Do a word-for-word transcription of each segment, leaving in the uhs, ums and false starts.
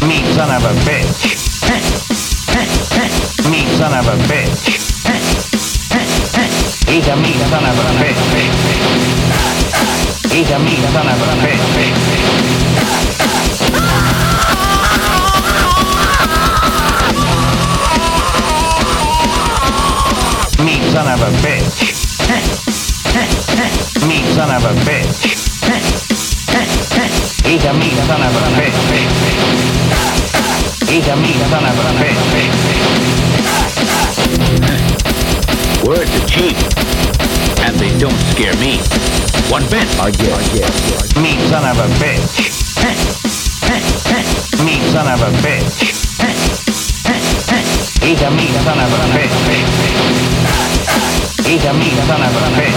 Meat son of a bitch. Meat son of a bitch. He's a meat son of a bitch. He's a meat son of a bitch. Meat son of a bitch. Meat son of a bitch. He's a meat son of a bitch. He's a meat son of a bitch. Words are cheap, and they don't scare me. One bit. I guess. Meat son of a bitch. Meat son of a bitch. He's a meat son of a bitch. He's a meat son of a bitch.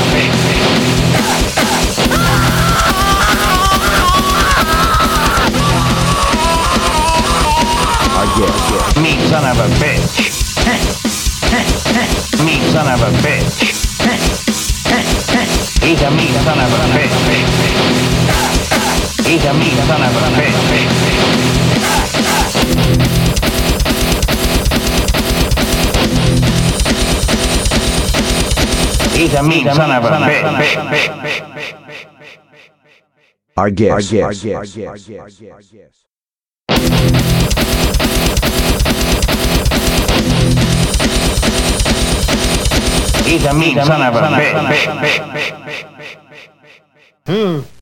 I guess. Meat son of a bitch. Meat son of a bitch. He's a meat son of a bitch. He's a meat son of a bitch. He's a meat son of a bitch. I guess. He's a meat son of a bitch. Hmm.